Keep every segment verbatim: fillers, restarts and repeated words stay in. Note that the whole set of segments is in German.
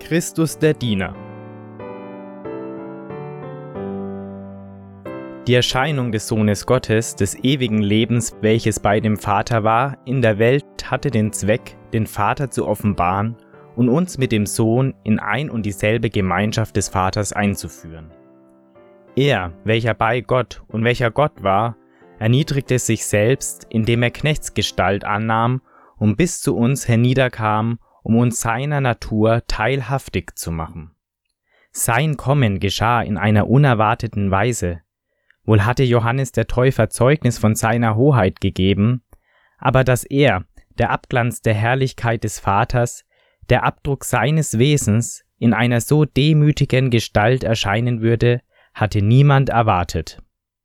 Christus der Diener. Die Erscheinung des Sohnes Gottes, des ewigen Lebens, welches bei dem Vater war, in der Welt hatte den Zweck, den Vater zu offenbaren und uns mit dem Sohn in ein und dieselbe Gemeinschaft des Vaters einzuführen. Er, welcher bei Gott und welcher Gott war, erniedrigte sich selbst, indem er Knechtsgestalt annahm und bis zu uns herniederkam, um uns seiner Natur teilhaftig zu machen. Sein Kommen geschah in einer unerwarteten Weise. Wohl hatte Johannes der Täufer Zeugnis von seiner Hoheit gegeben, aber dass er, der Abglanz der Herrlichkeit des Vaters, der Abdruck seines Wesens, in einer so demütigen Gestalt erscheinen würde, hatte niemand erwartet.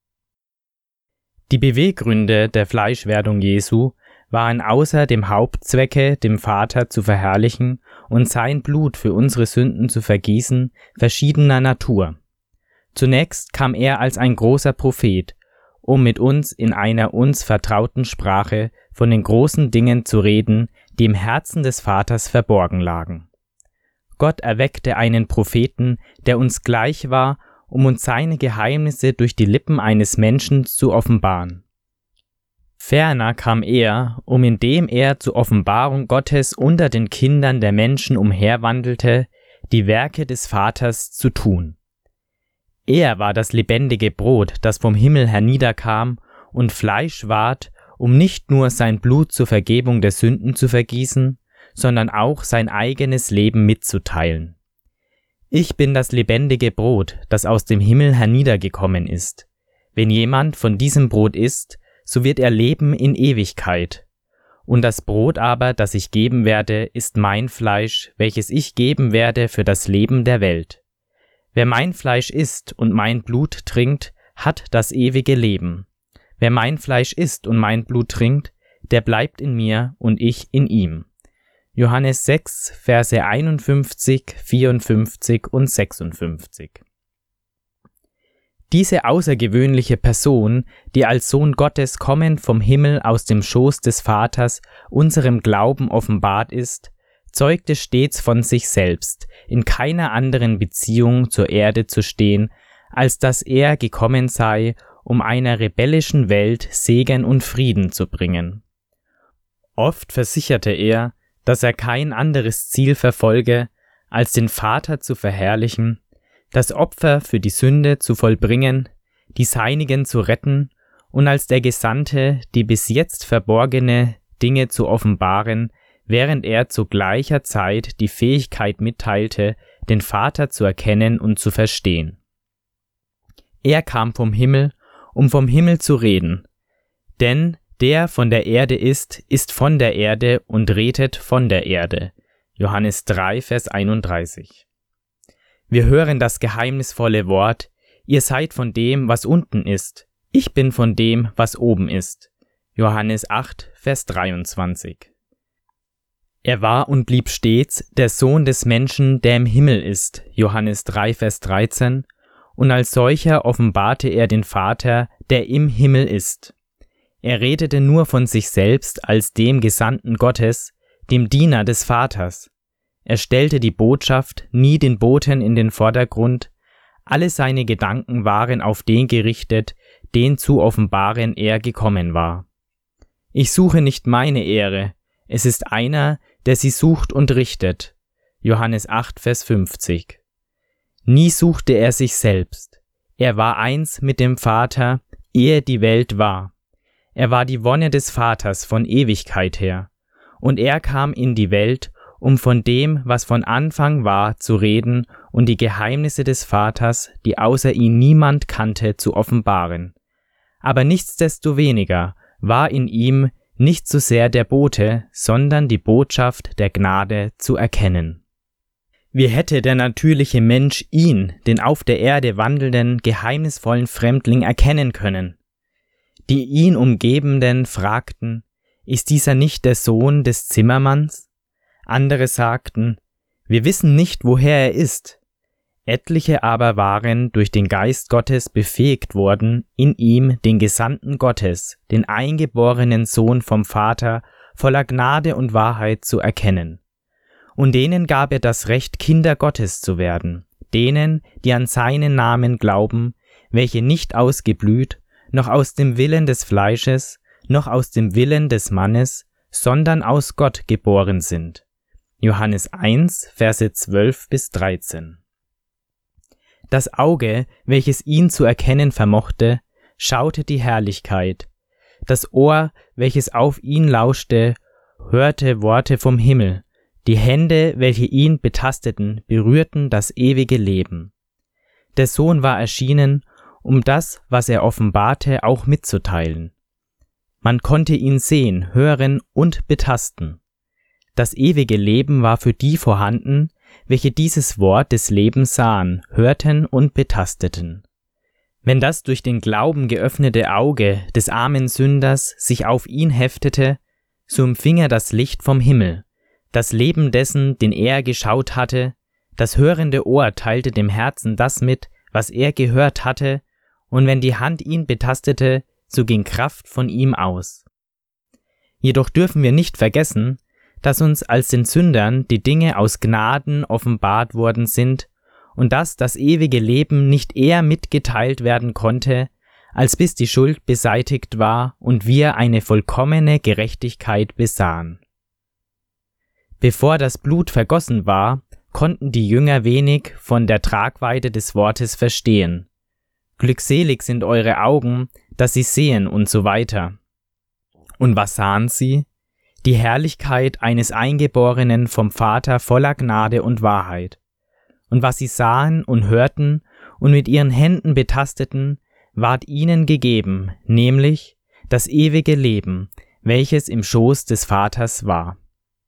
Die Beweggründe der Fleischwerdung Jesu waren außer dem Hauptzwecke, dem Vater zu verherrlichen und sein Blut für unsere Sünden zu vergießen, verschiedener Natur. Zunächst kam er als ein großer Prophet, um mit uns in einer uns vertrauten Sprache von den großen Dingen zu reden, die im Herzen des Vaters verborgen lagen. Gott erweckte einen Propheten, der uns gleich war, um uns seine Geheimnisse durch die Lippen eines Menschen zu offenbaren. Ferner kam er, um indem er zur Offenbarung Gottes unter den Kindern der Menschen umherwandelte, die Werke des Vaters zu tun. Er war das lebendige Brot, das vom Himmel herniederkam und Fleisch ward, um nicht nur sein Blut zur Vergebung der Sünden zu vergießen, sondern auch sein eigenes Leben mitzuteilen. Ich bin das lebendige Brot, das aus dem Himmel herniedergekommen ist. Wenn jemand von diesem Brot isst, so wird er leben in Ewigkeit. Und das Brot aber, das ich geben werde, ist mein Fleisch, welches ich geben werde für das Leben der Welt. Wer mein Fleisch isst und mein Blut trinkt, hat das ewige Leben. Wer mein Fleisch isst und mein Blut trinkt, der bleibt in mir und ich in ihm. Johannes sechs, Verse einundfünfzig, vierundfünfzig und sechsundfünfzig. Diese außergewöhnliche Person, die als Sohn Gottes kommend vom Himmel aus dem Schoß des Vaters unserem Glauben offenbart ist, zeugte stets von sich selbst, in keiner anderen Beziehung zur Erde zu stehen, als dass er gekommen sei, um einer rebellischen Welt Segen und Frieden zu bringen. Oft versicherte er, dass er kein anderes Ziel verfolge, als den Vater zu verherrlichen, das Opfer für die Sünde zu vollbringen, die Seinigen zu retten und als der Gesandte die bis jetzt verborgene Dinge zu offenbaren, während er zu gleicher Zeit die Fähigkeit mitteilte, den Vater zu erkennen und zu verstehen. Er kam vom Himmel, um vom Himmel zu reden, denn der von der Erde ist, ist von der Erde und redet von der Erde. Johannes drei, Vers einunddreißig. Wir hören das geheimnisvolle Wort: Ihr seid von dem, was unten ist, ich bin von dem, was oben ist. Johannes acht, Vers dreiundzwanzig. Er war und blieb stets der Sohn des Menschen, der im Himmel ist. Johannes drei, Vers dreizehn. Und als solcher offenbarte er den Vater, der im Himmel ist. Er redete nur von sich selbst als dem Gesandten Gottes, dem Diener des Vaters. Er stellte die Botschaft, nie den Boten in den Vordergrund. Alle seine Gedanken waren auf den gerichtet, den zu offenbaren er gekommen war. Ich suche nicht meine Ehre, es ist einer, der sie sucht und richtet. Johannes acht, Vers fünfzig. Nie suchte er sich selbst. Er war eins mit dem Vater, ehe die Welt war. Er war die Wonne des Vaters von Ewigkeit her. Und er kam in die Welt, um von dem, was von Anfang war, zu reden und die Geheimnisse des Vaters, die außer ihn niemand kannte, zu offenbaren. Aber nichtsdestoweniger war in ihm nicht so sehr der Bote, sondern die Botschaft der Gnade zu erkennen. Wie hätte der natürliche Mensch ihn, den auf der Erde wandelnden, geheimnisvollen Fremdling, erkennen können? Die ihn Umgebenden fragten: Ist dieser nicht der Sohn des Zimmermanns? Andere sagten: Wir wissen nicht, woher er ist. Etliche aber waren durch den Geist Gottes befähigt worden, in ihm den Gesandten Gottes, den eingeborenen Sohn vom Vater, voller Gnade und Wahrheit zu erkennen. und denen gab er das Recht, Kinder Gottes zu werden, denen, die an seinen Namen glauben, welche nicht aus Geblüt, noch aus dem Willen des Fleisches, noch aus dem Willen des Mannes, sondern aus Gott geboren sind. Johannes eins, Verse zwölf bis dreizehn. Das Auge, welches ihn zu erkennen vermochte, schaute die Herrlichkeit. Das Ohr, welches auf ihn lauschte, hörte Worte vom Himmel. Die Hände, welche ihn betasteten, berührten das ewige Leben. Der Sohn war erschienen, um das, was er offenbarte, auch mitzuteilen. Man konnte ihn sehen, hören und betasten. Das ewige Leben war für die vorhanden, welche dieses Wort des Lebens sahen, hörten und betasteten. Wenn das durch den Glauben geöffnete Auge des armen Sünders sich auf ihn heftete, so empfing er das Licht vom Himmel, das Leben dessen, den er geschaut hatte, das hörende Ohr teilte dem Herzen das mit, was er gehört hatte, und wenn die Hand ihn betastete, so ging Kraft von ihm aus. Jedoch dürfen wir nicht vergessen, dass uns als den Sündern die Dinge aus Gnaden offenbart worden sind und dass das ewige Leben nicht eher mitgeteilt werden konnte, als bis die Schuld beseitigt war und wir eine vollkommene Gerechtigkeit besahen. Bevor das Blut vergossen war, konnten die Jünger wenig von der Tragweite des Wortes verstehen. Glückselig sind eure Augen, dass sie sehen und so weiter. Und was sahen sie? Die Herrlichkeit eines Eingeborenen vom Vater voller Gnade und Wahrheit. Und was sie sahen und hörten und mit ihren Händen betasteten, ward ihnen gegeben, nämlich das ewige Leben, welches im Schoß des Vaters war.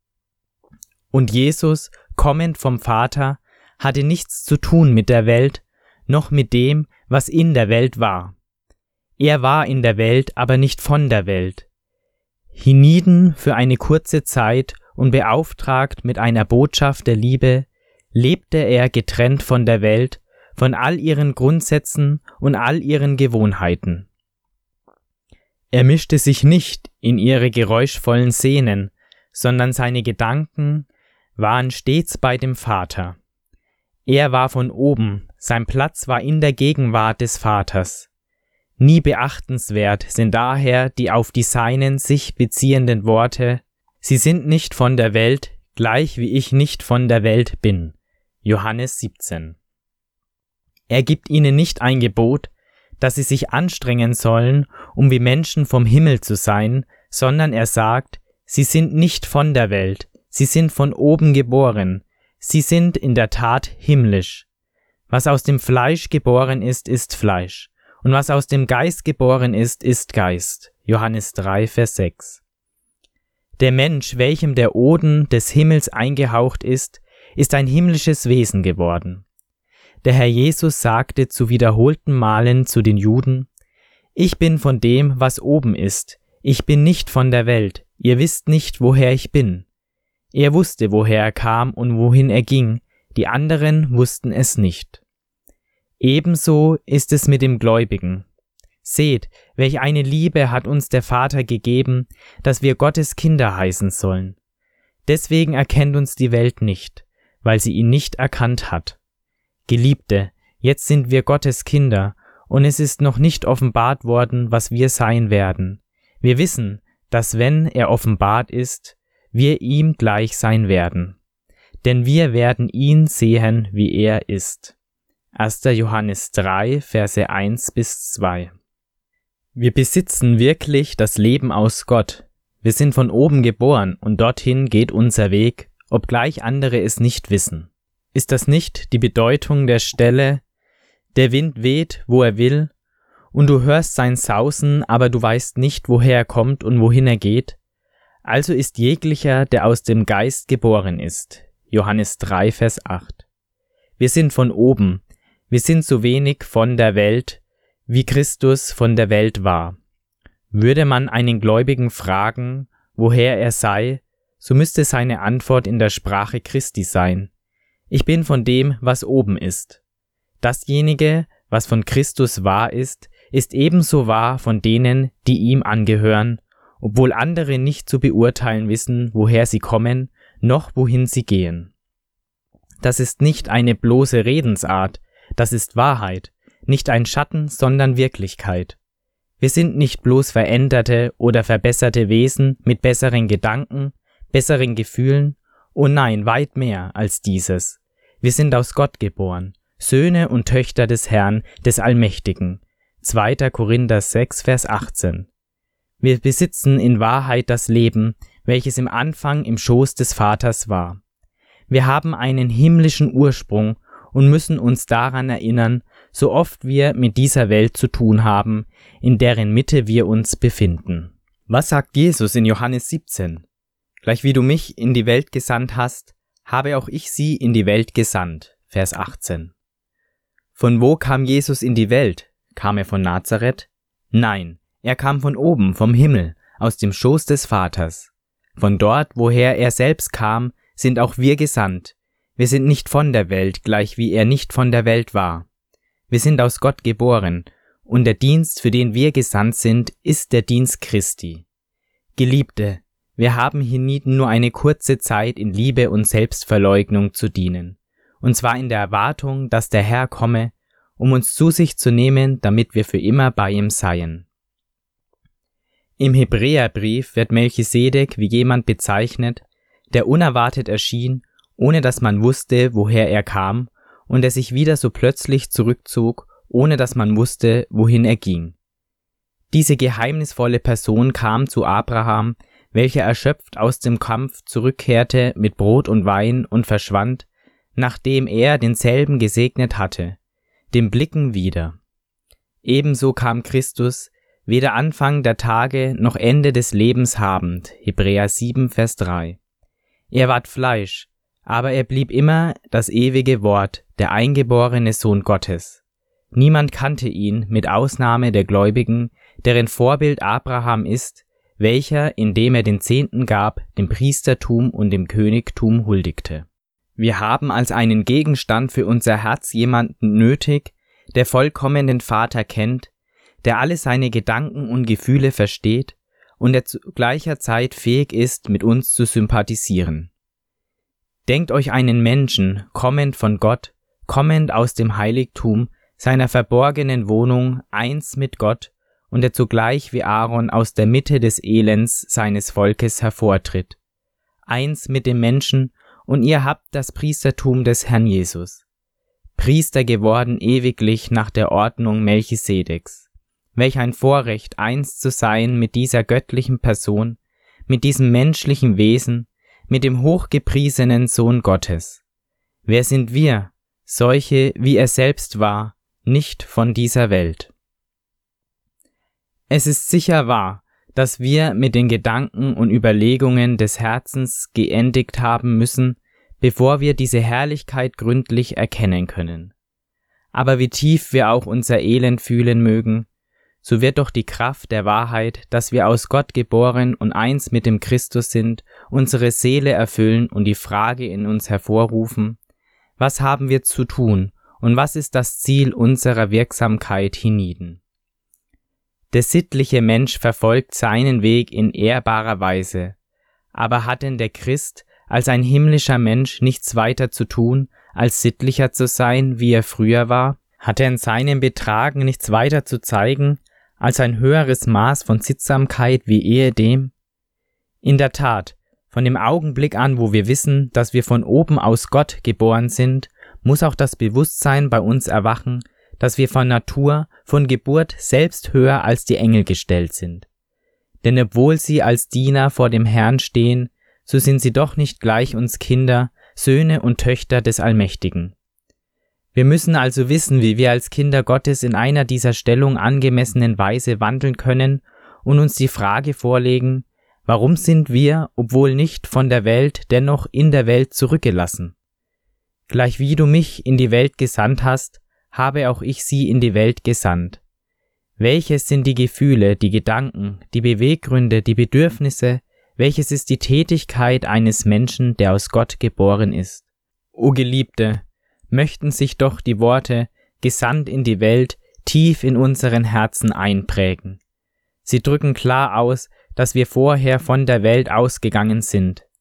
Und Jesus, kommend vom Vater, hatte nichts zu tun mit der Welt, noch mit dem, was in der Welt war. Er war in der Welt, aber nicht von der Welt. Hienieden für eine kurze Zeit und beauftragt mit einer Botschaft der Liebe, lebte er getrennt von der Welt, von all ihren Grundsätzen und all ihren Gewohnheiten. Er mischte sich nicht in ihre geräuschvollen Szenen, sondern seine Gedanken waren stets bei dem Vater. Er war von oben, sein Platz war in der Gegenwart des Vaters. Nie beachtenswert sind daher die auf die Seinen sich beziehenden Worte, sie sind nicht von der Welt, gleich wie ich nicht von der Welt bin. Johannes siebzehn. Er gibt ihnen nicht ein Gebot, dass sie sich anstrengen sollen, um wie Menschen vom Himmel zu sein, sondern er sagt, sie sind nicht von der Welt, sie sind von oben geboren, sie sind in der Tat himmlisch. Was aus dem Fleisch geboren ist, ist Fleisch, und was aus dem Geist geboren ist, ist Geist. Johannes drei, Vers sechs. Der Mensch, welchem der Odem des Himmels eingehaucht ist, ist ein himmlisches Wesen geworden. Der Herr Jesus sagte zu wiederholten Malen zu den Juden, ich bin von dem, was oben ist, ich bin nicht von der Welt, ihr wisst nicht, woher ich bin. Er wusste, woher er kam und wohin er ging, die anderen wussten es nicht. Ebenso ist es mit dem Gläubigen. Seht, welch eine Liebe hat uns der Vater gegeben, dass wir Gottes Kinder heißen sollen. Deswegen erkennt uns die Welt nicht, weil sie ihn nicht erkannt hat. Geliebte, jetzt sind wir Gottes Kinder, und es ist noch nicht offenbart worden, was wir sein werden. Wir wissen, dass wenn er offenbart ist, wir ihm gleich sein werden. Denn wir werden ihn sehen, wie er ist. erster Johannes drei, Verse eins bis zwei. Wir besitzen wirklich das Leben aus Gott. Wir sind von oben geboren und dorthin geht unser Weg, obgleich andere es nicht wissen. Ist das nicht die Bedeutung der Stelle, der Wind weht, wo er will, und du hörst sein Sausen, aber du weißt nicht, woher er kommt und wohin er geht? Also ist jeglicher, der aus dem Geist geboren ist. Johannes drei, Vers acht. Wir sind von oben, wir sind so wenig von der Welt, wie Christus von der Welt war. Würde man einen Gläubigen fragen, woher er sei, so müsste seine Antwort in der Sprache Christi sein. Ich bin von dem, was oben ist. Dasjenige, was von Christus wahr ist, ist ebenso wahr von denen, die ihm angehören, obwohl andere nicht zu beurteilen wissen, woher sie kommen, noch wohin sie gehen. Das ist nicht eine bloße Redensart, das ist Wahrheit, nicht ein Schatten, sondern Wirklichkeit. Wir sind nicht bloß veränderte oder verbesserte Wesen mit besseren Gedanken, besseren Gefühlen, oh nein, weit mehr als dieses. Wir sind aus Gott geboren, Söhne und Töchter des Herrn, des Allmächtigen. zweiter Korinther sechs, Vers achtzehn. Wir besitzen in Wahrheit das Leben, welches im Anfang im Schoß des Vaters war. Wir haben einen himmlischen Ursprung und müssen uns daran erinnern, so oft wir mit dieser Welt zu tun haben, in deren Mitte wir uns befinden. Was sagt Jesus in Johannes siebzehn? Gleich wie du mich in die Welt gesandt hast, habe auch ich sie in die Welt gesandt. Vers achtzehn. Von wo kam Jesus in die Welt? Kam er von Nazareth? Nein, er kam von oben, vom Himmel, aus dem Schoß des Vaters. Von dort, woher er selbst kam, sind auch wir gesandt. Wir sind nicht von der Welt, gleich wie er nicht von der Welt war. Wir sind aus Gott geboren, und der Dienst, für den wir gesandt sind, ist der Dienst Christi. Geliebte, wir haben hienieden nur eine kurze Zeit in Liebe und Selbstverleugnung zu dienen, und zwar in der Erwartung, dass der Herr komme, um uns zu sich zu nehmen, damit wir für immer bei ihm seien. Im Hebräerbrief wird Melchisedek wie jemand bezeichnet, der unerwartet erschien, ohne dass man wusste, woher er kam, und der sich wieder so plötzlich zurückzog, ohne dass man wusste, wohin er ging. Diese geheimnisvolle Person kam zu Abraham, welcher erschöpft aus dem Kampf zurückkehrte mit Brot und Wein und verschwand, nachdem er denselben gesegnet hatte, dem Blicken wieder. Ebenso kam Christus, weder Anfang der Tage noch Ende des Lebens habend, Hebräer sieben, Vers drei. Er ward Fleisch, aber er blieb immer das ewige Wort, der eingeborene Sohn Gottes. Niemand kannte ihn, mit Ausnahme der Gläubigen, deren Vorbild Abraham ist, welcher, indem er den Zehnten gab, dem Priestertum und dem Königtum huldigte. Wir haben als einen Gegenstand für unser Herz jemanden nötig, der vollkommen den Vater kennt, der alle seine Gedanken und Gefühle versteht und der zu gleicher Zeit fähig ist, mit uns zu sympathisieren. Denkt euch einen Menschen, kommend von Gott, kommend aus dem Heiligtum, seiner verborgenen Wohnung, eins mit Gott, und der zugleich wie Aaron aus der Mitte des Elends seines Volkes hervortritt. Eins mit dem Menschen, und ihr habt das Priestertum des Herrn Jesus. Priester geworden ewiglich nach der Ordnung Melchisedeks. Welch ein Vorrecht, eins zu sein mit dieser göttlichen Person, mit diesem menschlichen Wesen, mit dem hochgepriesenen Sohn Gottes. Wer sind wir, solche, wie er selbst war, nicht von dieser Welt? Es ist sicher wahr, dass wir mit den Gedanken und Überlegungen des Herzens geendigt haben müssen, bevor wir diese Herrlichkeit gründlich erkennen können. Aber wie tief wir auch unser Elend fühlen mögen, so wird doch die Kraft der Wahrheit, dass wir aus Gott geboren und eins mit dem Christus sind, unsere Seele erfüllen und die Frage in uns hervorrufen: Was haben wir zu tun und was ist das Ziel unserer Wirksamkeit hienieden? Der sittliche Mensch verfolgt seinen Weg in ehrbarer Weise, aber hat denn der Christ als ein himmlischer Mensch nichts weiter zu tun, als sittlicher zu sein, wie er früher war? Hat er in seinem Betragen nichts weiter zu zeigen, als ein höheres Maß von Sittsamkeit wie ehedem? In der Tat, von dem Augenblick an, wo wir wissen, dass wir von oben aus Gott geboren sind, muss auch das Bewusstsein bei uns erwachen, dass wir von Natur, von Geburt selbst höher als die Engel gestellt sind. Denn obwohl sie als Diener vor dem Herrn stehen, so sind sie doch nicht gleich uns Kinder, Söhne und Töchter des Allmächtigen. Wir müssen also wissen, wie wir als Kinder Gottes in einer dieser Stellung angemessenen Weise wandeln können und uns die Frage vorlegen: Warum sind wir, obwohl nicht von der Welt, dennoch in der Welt zurückgelassen? Gleich wie du mich in die Welt gesandt hast, habe auch ich sie in die Welt gesandt. Welches sind die Gefühle, die Gedanken, die Beweggründe, die Bedürfnisse, welches ist die Tätigkeit eines Menschen, der aus Gott geboren ist? O Geliebte, möchten sich doch die Worte »gesandt in die Welt« tief in unseren Herzen einprägen. Sie drücken klar aus, dass wir vorher von der Welt ausgegangen sind.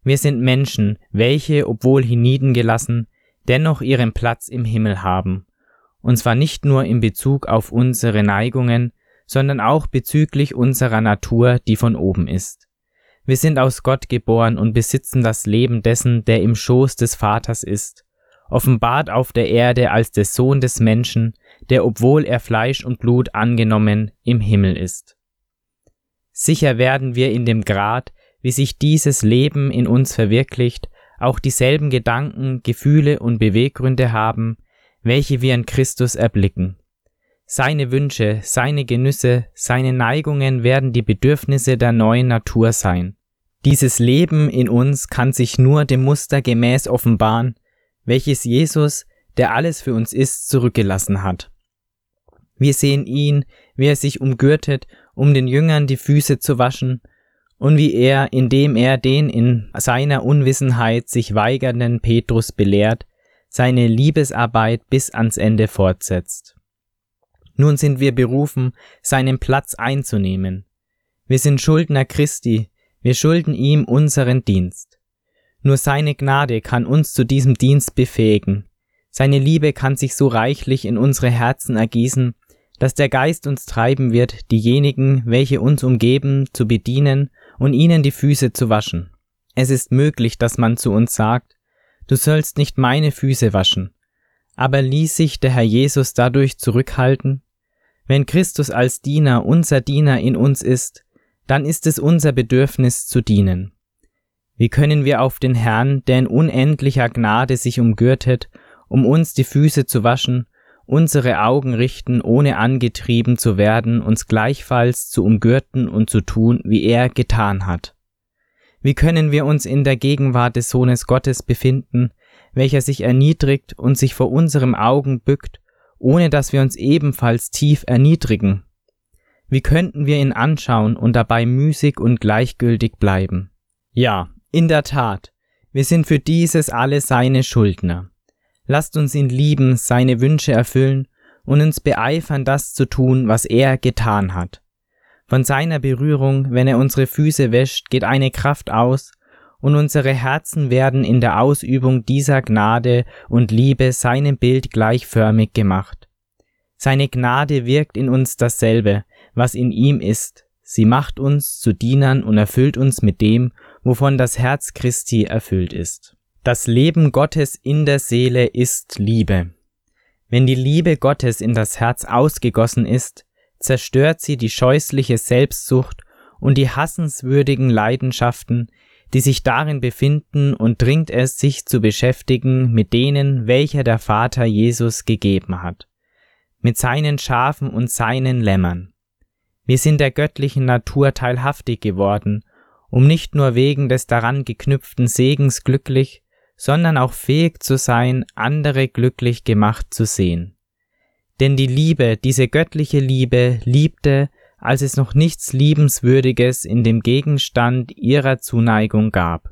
Wir sind Menschen, welche, obwohl hieniedengelassen, dennoch ihren Platz im Himmel haben. Und zwar nicht nur in Bezug auf unsere Neigungen, sondern auch bezüglich unserer Natur, die von oben ist. Wir sind aus Gott geboren und besitzen das Leben dessen, der im Schoß des Vaters ist, offenbart auf der Erde als der Sohn des Menschen, der, obwohl er Fleisch und Blut angenommen, im Himmel ist. Sicher werden wir in dem Grad, wie sich dieses Leben in uns verwirklicht, auch dieselben Gedanken, Gefühle und Beweggründe haben, welche wir in Christus erblicken. Seine Wünsche, seine Genüsse, seine Neigungen werden die Bedürfnisse der neuen Natur sein. Dieses Leben in uns kann sich nur dem Muster gemäß offenbaren, welches Jesus, der alles für uns ist, zurückgelassen hat. Wir sehen ihn, wie er sich umgürtet, um den Jüngern die Füße zu waschen, und wie er, indem er den in seiner Unwissenheit sich weigernden Petrus belehrt, seine Liebesarbeit bis ans Ende fortsetzt. Nun sind wir berufen, seinen Platz einzunehmen. Wir sind Schuldner Christi, wir schulden ihm unseren Dienst. Nur seine Gnade kann uns zu diesem Dienst befähigen. Seine Liebe kann sich so reichlich in unsere Herzen ergießen, dass der Geist uns treiben wird, diejenigen, welche uns umgeben, zu bedienen und ihnen die Füße zu waschen. Es ist möglich, dass man zu uns sagt, du sollst nicht meine Füße waschen. Aber ließ sich der Herr Jesus dadurch zurückhalten? Wenn Christus als Diener unser Diener in uns ist, dann ist es unser Bedürfnis zu dienen. Wie können wir auf den Herrn, der in unendlicher Gnade sich umgürtet, um uns die Füße zu waschen, unsere Augen richten, ohne angetrieben zu werden, uns gleichfalls zu umgürten und zu tun, wie er getan hat? Wie können wir uns in der Gegenwart des Sohnes Gottes befinden, welcher sich erniedrigt und sich vor unserem Augen bückt, ohne dass wir uns ebenfalls tief erniedrigen? Wie könnten wir ihn anschauen und dabei müßig und gleichgültig bleiben? Ja, in der Tat, wir sind für dieses alle seine Schuldner. Lasst uns ihn lieben, seine Wünsche erfüllen und uns beeifern, das zu tun, was er getan hat. Von seiner Berührung, wenn er unsere Füße wäscht, geht eine Kraft aus, und unsere Herzen werden in der Ausübung dieser Gnade und Liebe seinem Bild gleichförmig gemacht. Seine Gnade wirkt in uns dasselbe, was in ihm ist. Sie macht uns zu Dienern und erfüllt uns mit dem, wovon das Herz Christi erfüllt ist. Das Leben Gottes in der Seele ist Liebe. Wenn die Liebe Gottes in das Herz ausgegossen ist, zerstört sie die scheußliche Selbstsucht und die hassenswürdigen Leidenschaften, die sich darin befinden, und dringt es, sich zu beschäftigen mit denen, welcher der Vater Jesus gegeben hat, mit seinen Schafen und seinen Lämmern. Wir sind der göttlichen Natur teilhaftig geworden, um nicht nur wegen des daran geknüpften Segens glücklich, sondern auch fähig zu sein, andere glücklich gemacht zu sehen. Denn die Liebe, diese göttliche Liebe, liebte, als es noch nichts Liebenswürdiges in dem Gegenstand ihrer Zuneigung gab.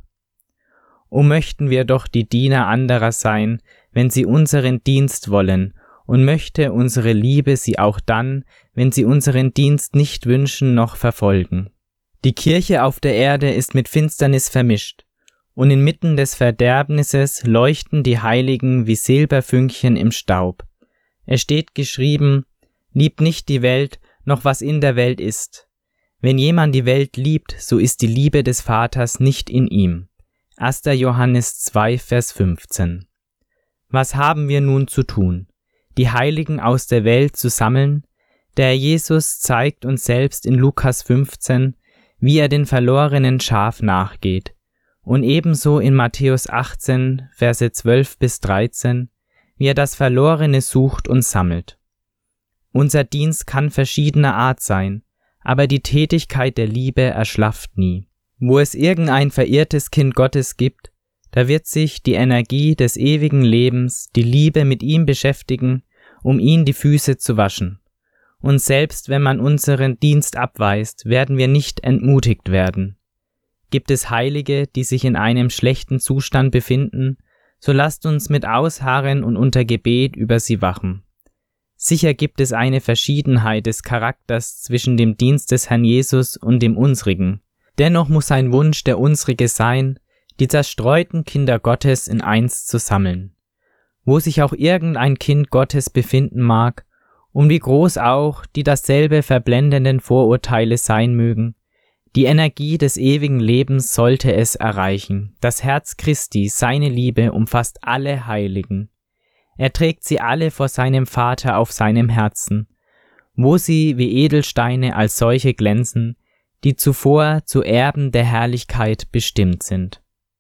O möchten wir doch die Diener anderer sein, wenn sie unseren Dienst wollen, und möchte unsere Liebe sie auch dann, wenn sie unseren Dienst nicht wünschen, noch verfolgen. Die Kirche auf der Erde ist mit Finsternis vermischt, und inmitten des Verderbnisses leuchten die Heiligen wie Silberfünkchen im Staub. Es steht geschrieben, liebt nicht die Welt, noch was in der Welt ist. Wenn jemand die Welt liebt, so ist die Liebe des Vaters nicht in ihm. erster Johannes zwei, Vers fünfzehn. Was haben wir nun zu tun? Die Heiligen aus der Welt zu sammeln? Der Herr Jesus zeigt uns selbst in Lukas fünfzehn, wie er den verlorenen Schaf nachgeht. Und ebenso in Matthäus achtzehn, Verse zwölf bis dreizehn, wie er das Verlorene sucht und sammelt. Unser Dienst kann verschiedener Art sein, aber die Tätigkeit der Liebe erschlafft nie. Wo es irgendein verirrtes Kind Gottes gibt, da wird sich die Energie des ewigen Lebens, die Liebe mit ihm beschäftigen, um ihn die Füße zu waschen. Und selbst wenn man unseren Dienst abweist, werden wir nicht entmutigt werden. Gibt es Heilige, die sich in einem schlechten Zustand befinden, so lasst uns mit Ausharren und unter Gebet über sie wachen. Sicher gibt es eine Verschiedenheit des Charakters zwischen dem Dienst des Herrn Jesus und dem unsrigen. Dennoch muss sein Wunsch der unsrige sein, die zerstreuten Kinder Gottes in eins zu sammeln. Wo sich auch irgendein Kind Gottes befinden mag, um wie groß auch die dasselbe verblendenden Vorurteile sein mögen, die Energie des ewigen Lebens sollte es erreichen. Das Herz Christi, seine Liebe, umfasst alle Heiligen. Er trägt sie alle vor seinem Vater auf seinem Herzen, wo sie wie Edelsteine als solche glänzen, die zuvor zu Erben der Herrlichkeit bestimmt sind.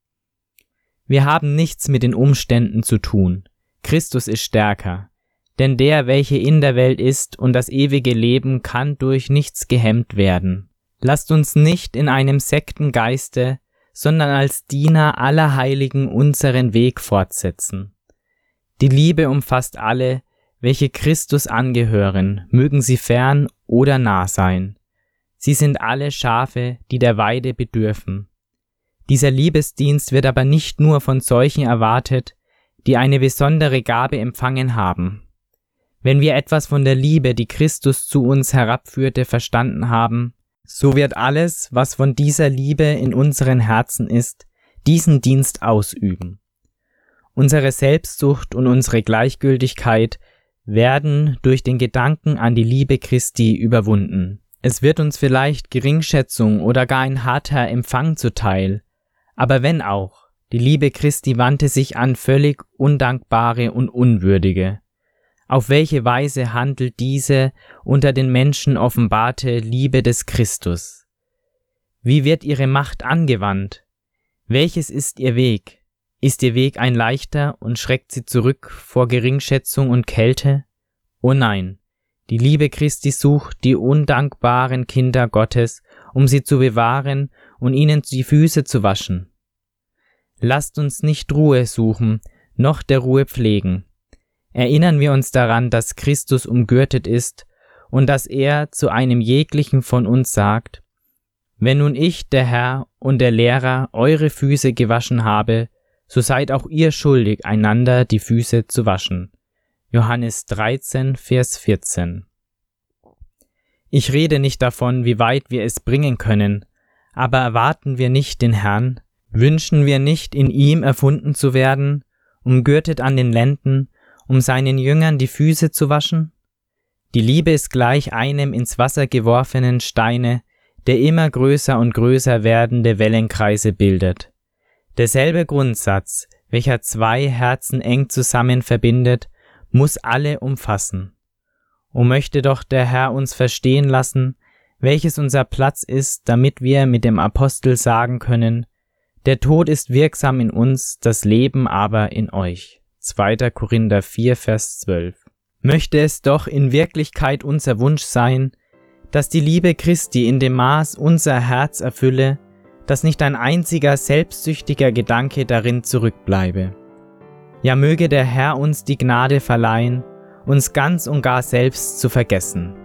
Wir haben nichts mit den Umständen zu tun. Christus ist stärker, denn der, welche in der Welt ist und das ewige Leben, kann durch nichts gehemmt werden. Lasst uns nicht in einem Sektengeiste, sondern als Diener aller Heiligen unseren Weg fortsetzen. Die Liebe umfasst alle, welche Christus angehören, mögen sie fern oder nah sein. Sie sind alle Schafe, die der Weide bedürfen. Dieser Liebesdienst wird aber nicht nur von solchen erwartet, die eine besondere Gabe empfangen haben. Wenn wir etwas von der Liebe, die Christus zu uns herabführte, verstanden haben, so wird alles, was von dieser Liebe in unseren Herzen ist, diesen Dienst ausüben. Unsere Selbstsucht und unsere Gleichgültigkeit werden durch den Gedanken an die Liebe Christi überwunden. Es wird uns vielleicht Geringschätzung oder gar ein harter Empfang zuteil, aber wenn auch, die Liebe Christi wandte sich an völlig Undankbare und Unwürdige. Auf welche Weise handelt diese unter den Menschen offenbarte Liebe des Christus? Wie wird ihre Macht angewandt? Welches ist ihr Weg? Ist ihr Weg ein leichter und schreckt sie zurück vor Geringschätzung und Kälte? Oh nein, die Liebe Christi sucht die undankbaren Kinder Gottes, um sie zu bewahren und ihnen die Füße zu waschen. Lasst uns nicht Ruhe suchen, noch der Ruhe pflegen. Erinnern wir uns daran, dass Christus umgürtet ist und dass er zu einem jeglichen von uns sagt: Wenn nun ich, der Herr und der Lehrer, eure Füße gewaschen habe, so seid auch ihr schuldig, einander die Füße zu waschen. Johannes dreizehn, Vers vierzehn. Ich rede nicht davon, wie weit wir es bringen können, aber erwarten wir nicht den Herrn? Wünschen wir nicht, in ihm erfunden zu werden, umgürtet an den Lenden, um seinen Jüngern die Füße zu waschen? Die Liebe ist gleich einem ins Wasser geworfenen Steine, der immer größer und größer werdende Wellenkreise bildet. Derselbe Grundsatz, welcher zwei Herzen eng zusammen verbindet, muss alle umfassen. O möchte doch der Herr uns verstehen lassen, welches unser Platz ist, damit wir mit dem Apostel sagen können: Der Tod ist wirksam in uns, das Leben aber in euch. zweiter Korinther vier, Vers zwölf. Möchte es doch in Wirklichkeit unser Wunsch sein, dass die Liebe Christi in dem Maß unser Herz erfülle, dass nicht ein einziger selbstsüchtiger Gedanke darin zurückbleibe. Ja, möge der Herr uns die Gnade verleihen, uns ganz und gar selbst zu vergessen.